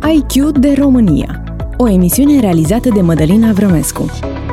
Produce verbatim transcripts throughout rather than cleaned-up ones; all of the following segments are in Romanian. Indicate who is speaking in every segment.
Speaker 1: I Q de România, o emisiune realizată de Mădălina Vrămescu.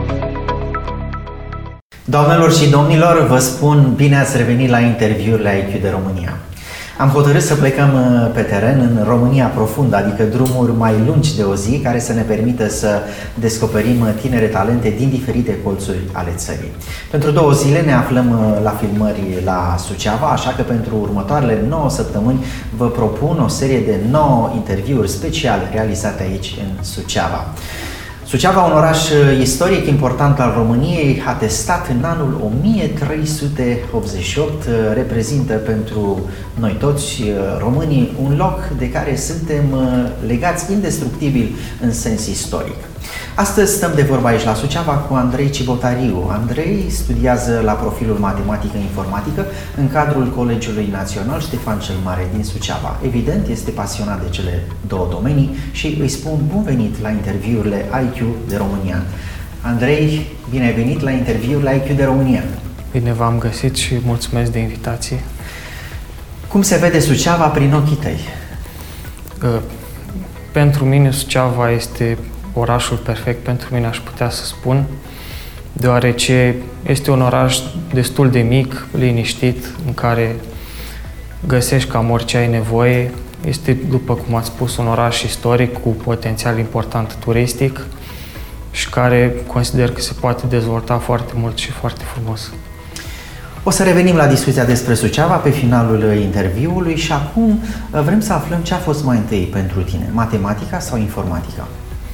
Speaker 2: Doamnelor și domnilor, vă spun bine ați revenit la interviurile I Q de România. Am hotărât să plecăm pe teren în România profundă, adică drumuri mai lungi de o zi, care să ne permită să descoperim tinere talente din diferite colțuri ale țării. Pentru două zile ne aflăm la filmări la Suceava, așa că pentru următoarele nouă săptămâni vă propun o serie de nouă interviuri speciale realizate aici în Suceava. Suceava, un oraș istoric important al României, atestat în anul o mie trei sute optzeci și opt, reprezintă pentru noi toți românii un loc de care suntem legați indestructibil în sens istoric. Astăzi stăm de vorba aici la Suceava cu Andrei Cibotariu. Andrei studiază la profilul matematică-informatică în cadrul Colegiului Național Ștefan cel Mare din Suceava. Evident, este pasionat de cele două domenii și îi spun bun venit la interviurile I Q de România. Andrei, bine ai venit la interviurile I Q de România.
Speaker 3: Bine v-am găsit și mulțumesc de invitație.
Speaker 2: Cum se vede Suceava prin ochii tăi?
Speaker 3: Pentru mine Suceava este orașul perfect pentru mine, aș putea să spun, deoarece este un oraș destul de mic, liniștit, în care găsești cam orice ai nevoie. Este, după cum ați spus, un oraș istoric cu potențial important turistic și care consider că se poate dezvolta foarte mult și foarte frumos.
Speaker 2: O să revenim la discuția despre Suceava pe finalul interviului și acum vrem să aflăm ce a fost mai întâi pentru tine, matematica sau informatica?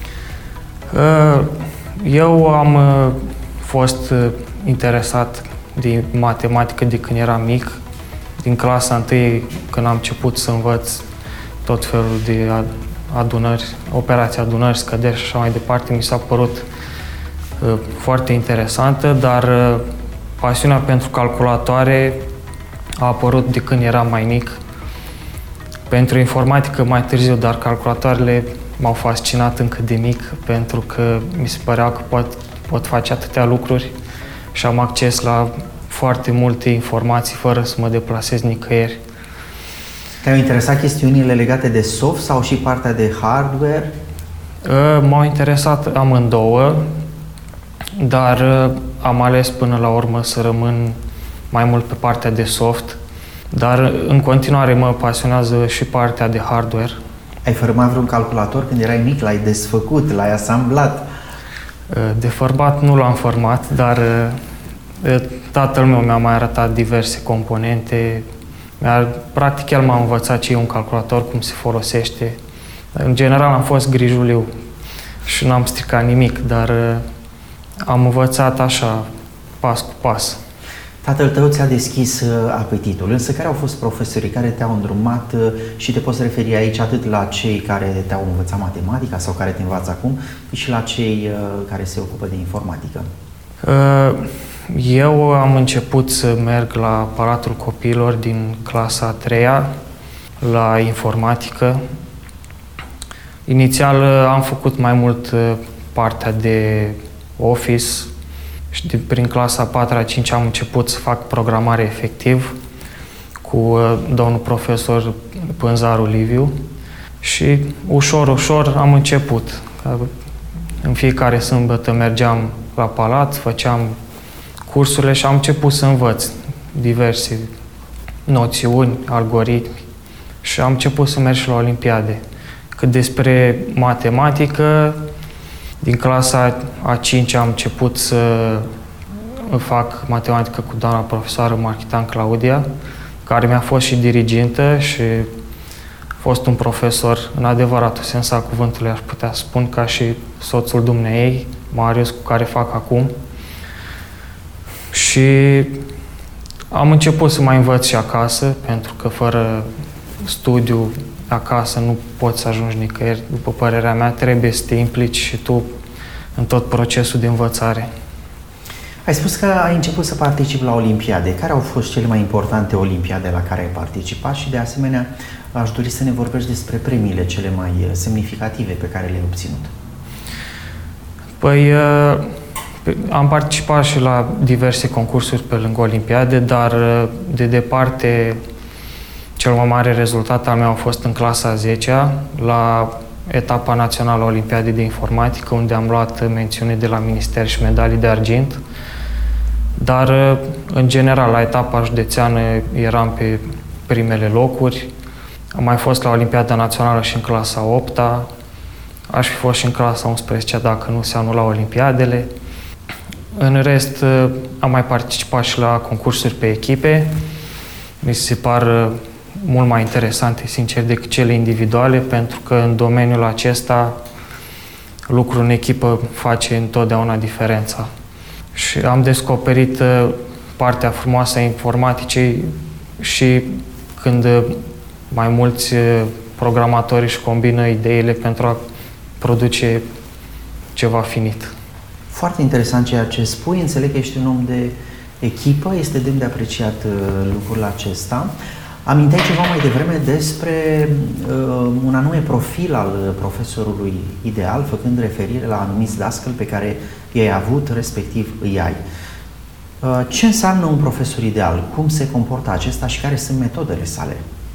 Speaker 3: Eu am fost interesat de matematică de când eram mic. Din clasa întâi, când am început să învăț tot felul de adunări, operații adunări, scăderi și așa mai departe, mi s-a părut foarte interesantă, dar pasiunea pentru calculatoare a apărut de când eram mai mic. Pentru informatică mai târziu, dar calculatoarele m-au fascinat încă de mic, pentru că mi se părea că pot, pot face atâtea lucruri și am acces la foarte multe informații fără să mă deplasez nicăieri.
Speaker 2: Te-au interesat chestiunile legate de soft sau și partea de hardware?
Speaker 3: M-au interesat amândouă, dar am ales până la urmă să rămân mai mult pe partea de soft, dar în continuare mă pasionează și partea de hardware.
Speaker 2: Ai format vreun calculator când erai mic? L-ai desfăcut? L-ai asamblat?
Speaker 3: Deformat nu l-am format, dar tatăl meu mi-a mai arătat diverse componente. Practic, el m-a învățat ce e un calculator, cum se folosește. În general am fost grijuliu și n-am stricat nimic, dar am învățat așa, pas cu pas.
Speaker 2: Tatăl tău ți-a deschis apetitul, însă care au fost profesorii care te-au îndrumat și te poți referi aici atât la cei care te-au învățat matematica sau care te învață acum, cât și la cei care se ocupă de informatică?
Speaker 3: Eu am început să merg la Palatul Copiilor din clasa a treia, la informatică. Inițial am făcut mai mult partea de Office, și de, prin clasa a patra a cincea am început să fac programare efectiv cu uh, domnul profesor Pânzaru Liviu și ușor, ușor am început. În fiecare sâmbătă mergeam la palat, făceam cursurile și am început să învăț diverse noțiuni, algoritmi și am început să merg și la olimpiade. Cât despre matematică, din clasa a cincea am început să fac matematică cu doamna profesoară Marchitan Claudia, care mi-a fost și dirigintă și a fost un profesor în adevăratul sens al cuvântului, aș putea spun, ca și soțul dumneei, Marius, cu care fac acum. Și am început să mai învăț și acasă, pentru că fără studiu acasă nu poți să ajungi nicăieri. După părerea mea, trebuie să te implici și tu în tot procesul de învățare.
Speaker 2: Ai spus că ai început să participi la olimpiade. Care au fost cele mai importante olimpiade la care ai participat și, de asemenea, aș dori să ne vorbești despre premiile cele mai semnificative pe care le-ai obținut.
Speaker 3: Păi, am participat și la diverse concursuri pe lângă olimpiade, dar de departe cel mai mare rezultat al meu a fost în clasa a zecea, la etapa națională a Olimpiadei de Informatică, unde am luat mențiune de la Minister și medalii de argint. Dar, în general, la etapa județeană eram pe primele locuri. Am mai fost la Olimpiada Națională și în clasa a opta. Aș fi fost și în clasa a unsprezecea dacă nu se anula Olimpiadele. În rest, am mai participat și la concursuri pe echipe. Mi se par mult mai interesante, sincer, decât cele individuale, pentru că în domeniul acesta lucrul în echipă face întotdeauna diferența. Și am descoperit partea frumoasă a informaticei și când mai mulți programatori își combină ideile pentru a produce ceva finit.
Speaker 2: Foarte interesant ceea ce spui. Înțeleg că ești un om de echipă, este demn de apreciat lucrul acesta. Aminteai ceva mai devreme despre uh, un anume profil al profesorului ideal, făcând referire la anumiți dascăli pe care i-ai avut, respectiv îi ai. Uh, ce înseamnă un profesor ideal? Cum se comportă acesta și care sunt metodele sale?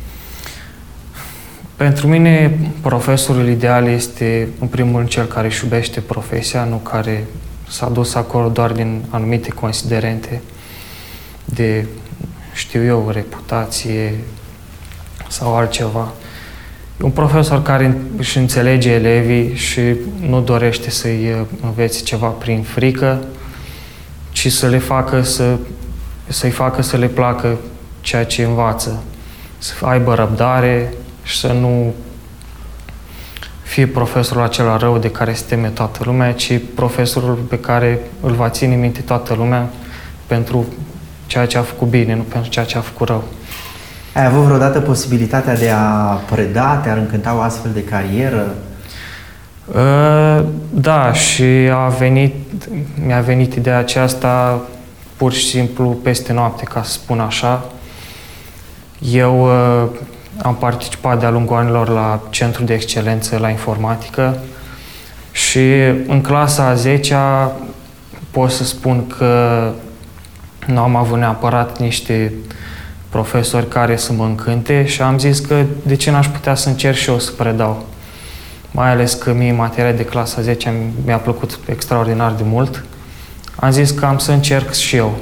Speaker 3: Pentru mine, profesorul ideal este, în primul rând, cel care își iubește profesia, nu care s-a dus acolo doar din anumite considerente de, știu eu, reputație sau altceva. Un profesor care își înțelege elevii și nu dorește să-i învețe ceva prin frică, ci să le facă să, să-i facă să le placă ceea ce învață, să aibă răbdare și să nu fie profesorul acela rău de care se teme toată lumea, ci profesorul pe care îl va ține minte toată lumea pentru ceea ce a făcut bine, nu pentru ceea ce a făcut rău.
Speaker 2: Ai avut vreodată posibilitatea de a preda, te-ar încânta o astfel de carieră?
Speaker 3: Uh, da, și a venit, mi-a venit ideea aceasta pur și simplu peste noapte, ca să spun așa. Eu uh, am participat de-a lungul anilor la Centrul de Excelență la Informatică și în clasa a zecea pot să spun că nu am avut neapărat niște profesori care să mă încânte și am zis că de ce n-aș putea să încerc și eu să predau. Mai ales că mie materia de clasa a zecea mi-a plăcut extraordinar de mult. Am zis că am să încerc și eu.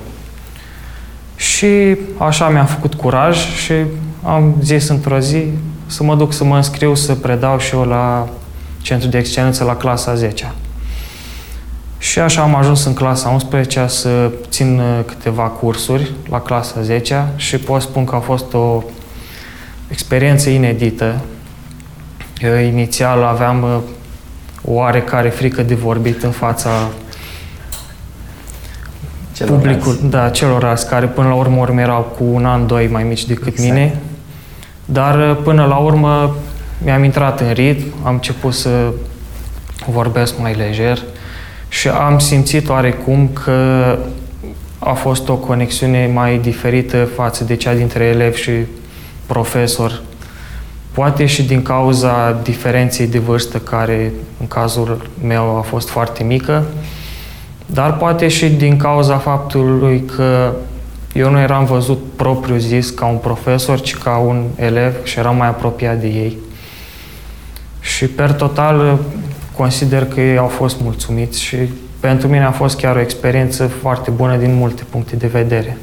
Speaker 3: Și așa mi-am făcut curaj și am zis într-o zi să mă duc să mă înscriu să predau și eu la Centrul de Excelență la clasa a zecea. Și așa am ajuns în clasa a unsprezecea să țin câteva cursuri la clasa a zecea și pot spun că a fost o experiență inedită. Eu inițial aveam o oarecare frică de vorbit în fața publicul, da, celorlalți care până la urmă urmă erau cu un an, doi mai mici decât exact. mine. Dar până la urmă mi-am intrat în ritm, am început să vorbesc mai lejer și am simțit oarecum că a fost o conexiune mai diferită față de cea dintre elev și profesor. Poate și din cauza diferenței de vârstă, care în cazul meu a fost foarte mică, dar poate și din cauza faptului că eu nu eram văzut propriu zis ca un profesor, ci ca un elev și eram mai apropiat de ei. Și per total consider că ei au fost mulțumiți și pentru mine a fost chiar o experiență foarte bună din multe puncte de vedere.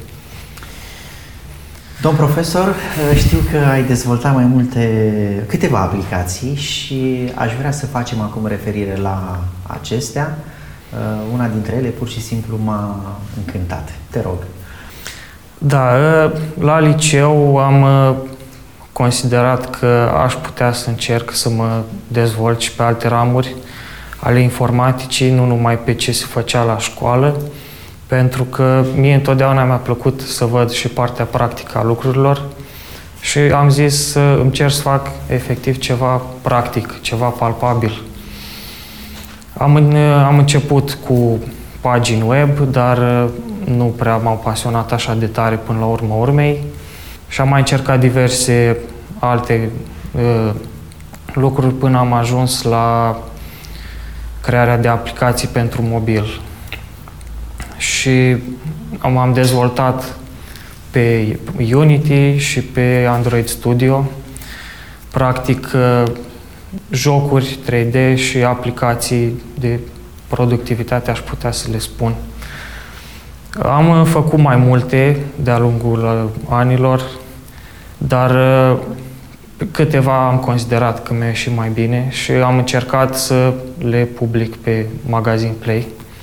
Speaker 2: Domn profesor, știu că ai dezvoltat mai multe, câteva aplicații și aș vrea să facem acum referire la acestea. Una dintre ele pur și simplu m-a încântat. Te rog.
Speaker 3: Da, la liceu am considerat că aș putea să încerc să mă dezvolt și pe alte ramuri ale informaticii, nu numai pe ce se făcea la școală, pentru că mie întotdeauna mi-a plăcut să văd și partea practică a lucrurilor și am zis să îmi cer să fac efectiv ceva practic, ceva palpabil. Am, am început cu pagini web, dar nu prea m-au pasionat așa de tare până la urmă urmei și am mai încercat diverse alte uh, lucruri până am ajuns la crearea de aplicații pentru mobil. Și am dezvoltat pe Unity și pe Android Studio. Practic, jocuri trei D și aplicații de productivitate, aș putea să le spun. Am făcut mai multe de-a lungul anilor, dar câteva am considerat că mi-a ieșit mai bine și am încercat să le public pe Magazine Play.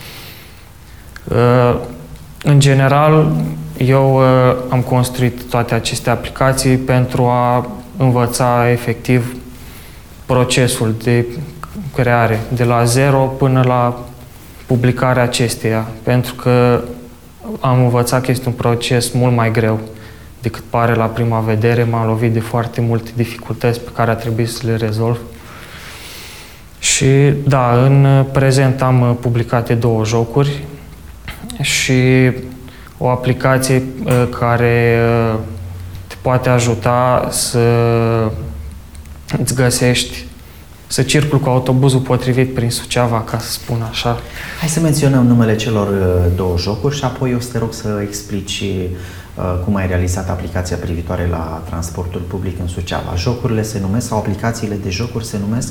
Speaker 3: În general, eu am construit toate aceste aplicații pentru a învăța efectiv procesul de creare, de la zero până la publicarea acesteia, pentru că am învățat că este un proces mult mai greu decât pare la prima vedere. M-am lovit de foarte multe dificultăți pe care a trebuit să le rezolv. Și da, în prezent am publicate două jocuri și o aplicație care te poate ajuta să îți găsești, să circuli cu autobuzul potrivit prin Suceava, ca să spun așa.
Speaker 2: Hai să menționăm numele celor două jocuri și apoi o să te rog să explici cum ai realizat aplicația privitoare la transportul public în Suceava. Jocurile se numesc sau aplicațiile de jocuri se numesc?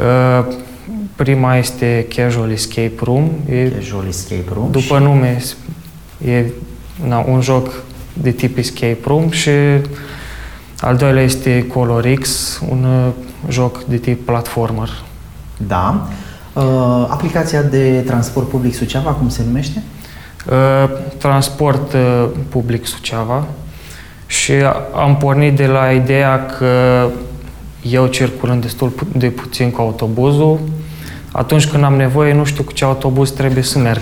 Speaker 3: Prima este Casual Escape Room.
Speaker 2: Casual Escape Room.
Speaker 3: După
Speaker 2: și...
Speaker 3: nume e na, un joc de tip Escape Room și al doilea este Color X, un joc de tip platformer.
Speaker 2: Da. Uh, aplicația de transport public Suceava, cum se numește?
Speaker 3: Uh, transport uh, public Suceava și am pornit de la ideea că eu circulând destul de puțin cu autobuzul, atunci când am nevoie nu știu cu ce autobuz trebuie să merg.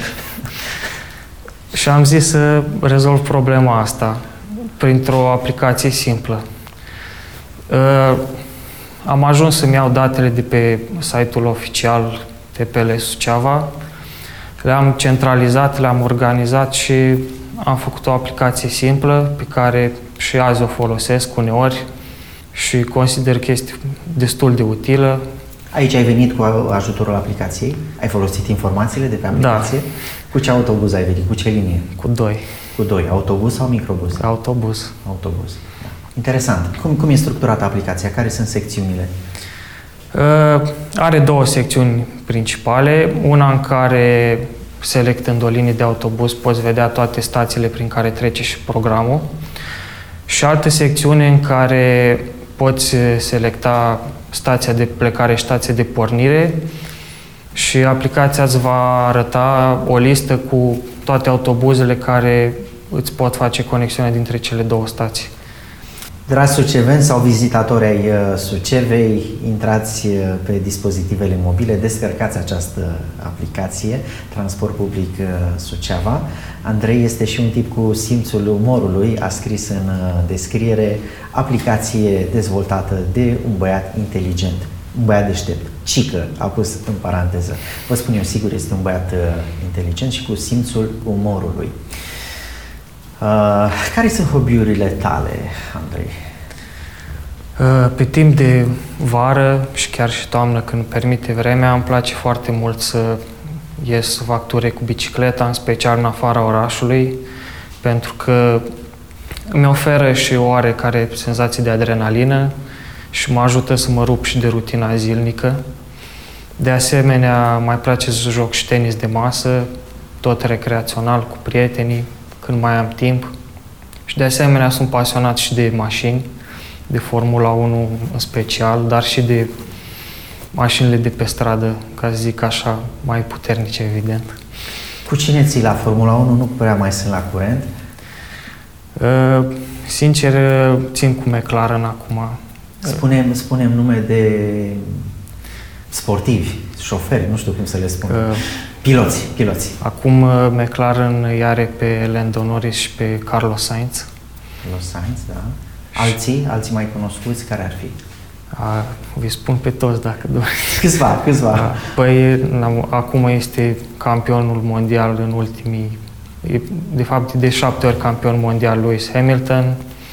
Speaker 3: Și am zis să rezolv problema asta printr-o aplicație simplă. Uh, am ajuns să-mi iau datele de pe site-ul oficial T P L Suceava, le-am centralizat, le-am organizat și am făcut o aplicație simplă pe care și azi o folosesc uneori și consider că este destul de utilă.
Speaker 2: Aici ai venit cu ajutorul aplicației? Ai folosit informațiile de pe aplicație?
Speaker 3: Da.
Speaker 2: Cu ce autobuz ai venit? Cu ce linie?
Speaker 3: Cu doi.
Speaker 2: Cu doi. Autobuz sau microbuz?
Speaker 3: Autobuz.
Speaker 2: Autobuz. Da. Interesant. Cum, cum e structurată aplicația? Care sunt secțiunile?
Speaker 3: Uh, are două secțiuni principale. Una în care, selectând o linie de autobuz, poți vedea toate stațiile prin care trece și programul. Și altă secțiune în care poți selecta stația de plecare și stația de pornire și aplicația îți va arăta o listă cu toate autobuzele care îți pot face conexiunea dintre cele două stații.
Speaker 2: Dragi suceveni sau vizitatori ai Sucevei, intrați pe dispozitivele mobile, descărcați această aplicație, Transport Public Suceava. Andrei este și un tip cu simțul umorului, a scris în descriere, aplicație dezvoltată de un băiat inteligent, un băiat deștept. Cică, a pus în paranteză. Vă spun eu, sigur, este un băiat inteligent și cu simțul umorului. Uh, care sunt hobby-urile tale, Andrei?
Speaker 3: Uh, pe timp de vară și chiar și toamnă, când permite vremea, îmi place foarte mult să ies să fac ture cu bicicleta, în special în afara orașului, pentru că îmi oferă și o oarecare senzație de adrenalină și mă ajută să mă rup și de rutina zilnică. De asemenea, mai place să joc și tenis de masă, tot recreațional cu prietenii, când mai am timp. Și de asemenea sunt pasionat și de mașini, de Formula unu în special, dar și de mașinile de pe stradă, ca să zic așa, mai puternice, evident.
Speaker 2: Cu cine ții la Formula unu? Nu prea mai sunt la curent?
Speaker 3: Uh, sincer, țin cu McLaren acum.
Speaker 2: Spunem, spunem nume de sportivi, șoferi, nu știu cum să le spun. Uh, piloți, piloți.
Speaker 3: Acum McLaren îi are pe Lando Norris și pe Carlos Sainz.
Speaker 2: Carlos Sainz, da. Alții, alții mai cunoscuți, care ar fi?
Speaker 3: A, vi spun pe toți dacă doriți.
Speaker 2: Câțiva, câțiva.
Speaker 3: A, păi, acum este campionul mondial în ultimii, de fapt de șapte ori campion mondial Lewis Hamilton.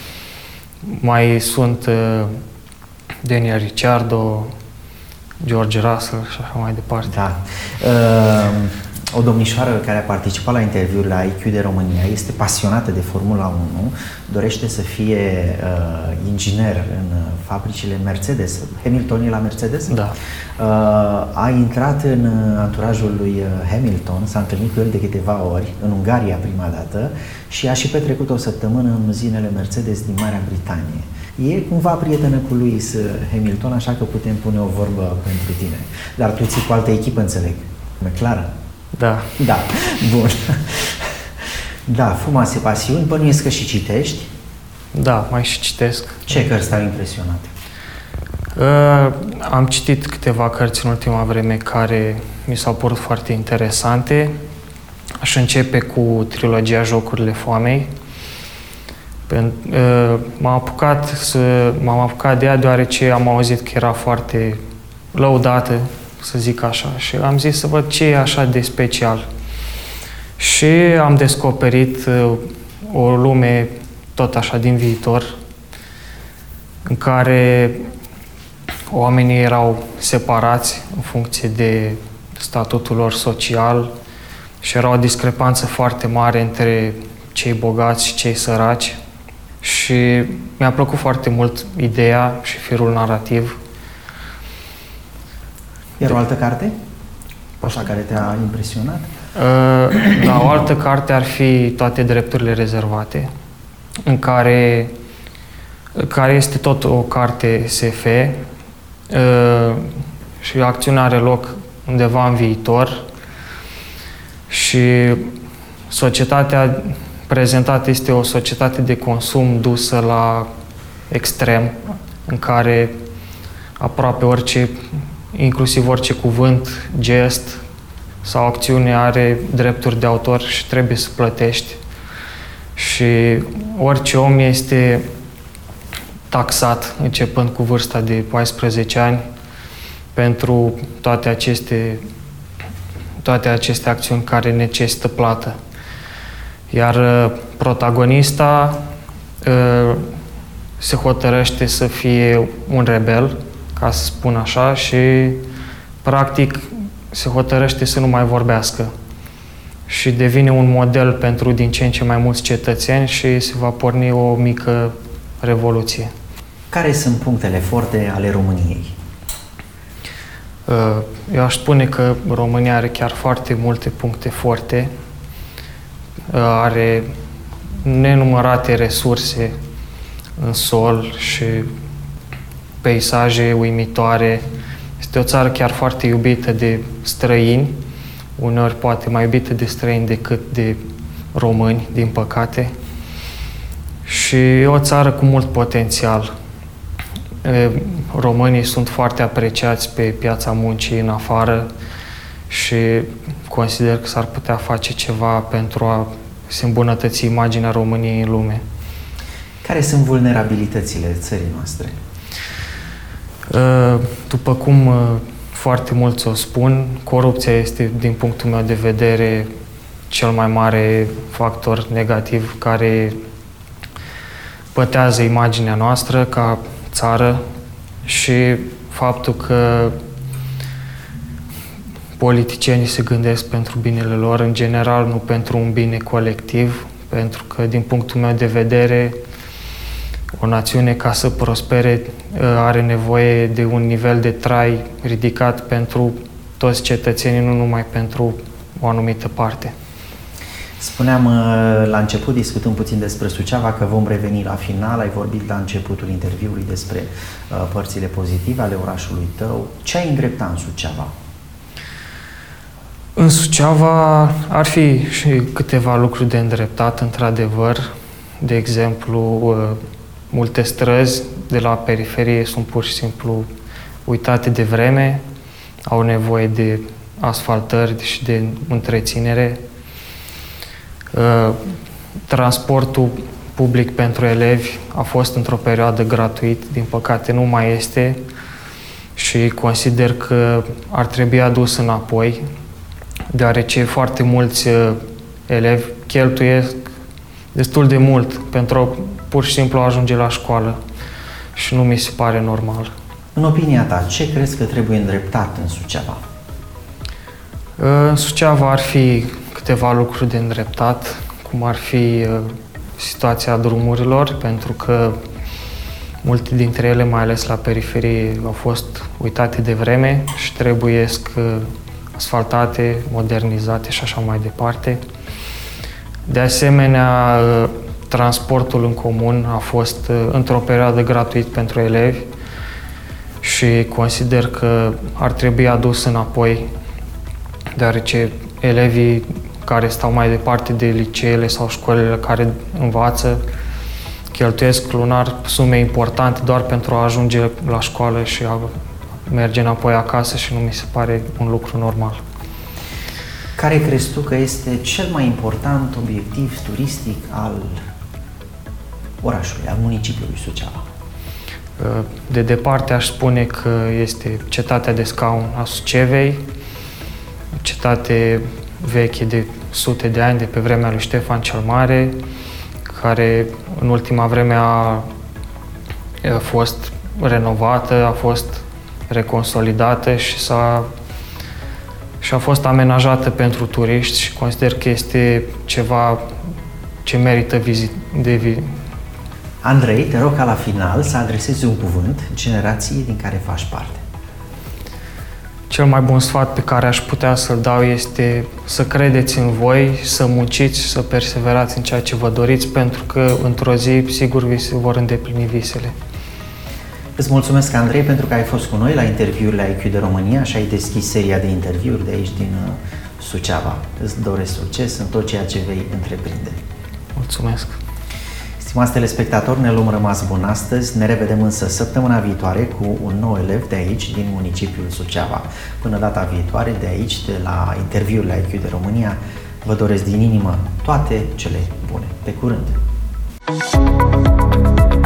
Speaker 3: Mai sunt uh, Daniel Ricciardo, George Russell și așa mai departe.
Speaker 2: Da. Uh, O domnișoară care a participat la interviul la I Q de România, este pasionată de Formula unu, dorește să fie uh, inginer în fabricile Mercedes. Hamilton e la Mercedes?
Speaker 3: Da.
Speaker 2: Uh, a intrat în anturajul lui Hamilton, s-a întâlnit cu el de câteva ori, în Ungaria prima dată, și a și petrecut o săptămână în uzinele Mercedes din Marea Britanie. E cumva prietenă cu Lewis Hamilton, așa că putem pune o vorbă pentru tine. Dar tu ții cu altă echipă, înțeleg. McLaren?
Speaker 3: Da.
Speaker 2: Da, bun. Da, frumoase pasiuni. Bănuiesc că și citești?
Speaker 3: Da, mai și citesc.
Speaker 2: Ce cărți te-au impresionat?
Speaker 3: Uh, am citit câteva cărți în ultima vreme care mi s-au părut foarte interesante. Aș începe cu trilogia Jocurile Foamei. M-am apucat, să, m-am apucat de ea deoarece am auzit că era foarte lăudată, să zic așa, și am zis să văd ce e așa de special. Și am descoperit o lume tot așa din viitor, în care oamenii erau separați în funcție de statutul lor social și era o discrepanță foarte mare între cei bogați și cei săraci. Și mi-a plăcut foarte mult ideea și firul narrativ.
Speaker 2: Iar o altă carte? Așa care te-a impresionat?
Speaker 3: Uh, da, o altă carte ar fi Toate drepturile rezervate, în care, care este tot o carte S F uh, și acțiunea are loc undeva în viitor și societatea prezentată este o societate de consum dusă la extrem, în care aproape orice, inclusiv orice cuvânt, gest sau acțiune are drepturi de autor și trebuie să plătești. Și orice om este taxat, începând cu vârsta de paisprezece ani, pentru toate aceste, toate aceste acțiuni care necesită plată. Iar protagonista uh, se hotărăște să fie un rebel, ca să spun așa, și practic se hotărăște să nu mai vorbească și devine un model pentru din ce în ce mai mulți cetățeni și se va porni o mică revoluție.
Speaker 2: Care sunt punctele forte ale României?
Speaker 3: Uh, eu aș spune că România are chiar foarte multe puncte forte. Are nenumărate resurse în sol și peisaje uimitoare. Este o țară chiar foarte iubită de străini, uneori poate mai iubită de străini decât de români, din păcate. Și e o țară cu mult potențial. Românii sunt foarte apreciați pe piața muncii în afară și consider că s-ar putea face ceva pentru a se îmbunătăți imaginea României în lume.
Speaker 2: Care sunt vulnerabilitățile țării noastre?
Speaker 3: După cum foarte mulți o spun, corupția este, din punctul meu de vedere, cel mai mare factor negativ care pătează imaginea noastră ca țară și faptul că politicienii se gândesc pentru binele lor, în general, nu pentru un bine colectiv, pentru că, din punctul meu de vedere, o națiune, ca să prospere, are nevoie de un nivel de trai ridicat pentru toți cetățenii, nu numai pentru o anumită parte.
Speaker 2: Spuneam la început, discutând puțin despre Suceava, că vom reveni la final. Ai vorbit la începutul interviului despre uh, părțile pozitive ale orașului tău. Ce ai îndrepta în Suceava?
Speaker 3: În Suceava ar fi și câteva lucruri de îndreptat, într-adevăr. De exemplu, uh, multe străzi de la periferie sunt pur și simplu uitate de vreme, au nevoie de asfaltări și de întreținere. Transportul public pentru elevi a fost într-o perioadă gratuit, din păcate nu mai este și consider că ar trebui adus înapoi, deoarece foarte mulți elevi cheltuiesc destul de mult pentru a pur și simplu ajunge la școală și nu mi se pare normal.
Speaker 2: În opinia ta, ce crezi că trebuie îndreptat în Suceava?
Speaker 3: În Suceava ar fi câteva lucruri de îndreptat, cum ar fi situația drumurilor, pentru că multe dintre ele, mai ales la periferie, au fost uitate de vreme și trebuiesc asfaltate, modernizate și așa mai departe. De asemenea, transportul în comun a fost într-o perioadă gratuit pentru elevi și consider că ar trebui adus înapoi, deoarece elevii care stau mai departe de liceele sau școlile care învață cheltuiesc lunar sume importante doar pentru a ajunge la școală și a merge înapoi acasă și nu mi se pare un lucru normal.
Speaker 2: Care crezi tu că este cel mai important obiectiv turistic al orașului, al municipiului Suceava?
Speaker 3: De departe aș spune că este cetatea de scaun a Sucevei, cetate veche de sute de ani, de pe vremea lui Ștefan cel Mare, care în ultima vreme a fost renovată, a fost reconsolidată și s-a și a fost amenajată pentru turiști și consider că este ceva ce merită vizit, de vizit.
Speaker 2: Andrei, te rog ca la final să adresezi un cuvânt generației din care faci parte.
Speaker 3: Cel mai bun sfat pe care aș putea să-l dau este să credeți în voi, să munciți, să perseverați în ceea ce vă doriți, pentru că într-o zi, sigur, vi se vor îndeplini visele.
Speaker 2: Îți mulțumesc, Andrei, pentru că ai fost cu noi la interviurile I Q de România și ai deschis seria de interviuri de aici din Suceava. Îți doresc succes în tot ceea ce vei întreprinde.
Speaker 3: Mulțumesc!
Speaker 2: Stimați telespectatori, ne luăm rămas bun astăzi, ne revedem însă săptămâna viitoare cu un nou elev de aici, din municipiul Suceava. Până data viitoare, de aici, de la interviurile I Q de România, vă doresc din inimă toate cele bune. Pe curând!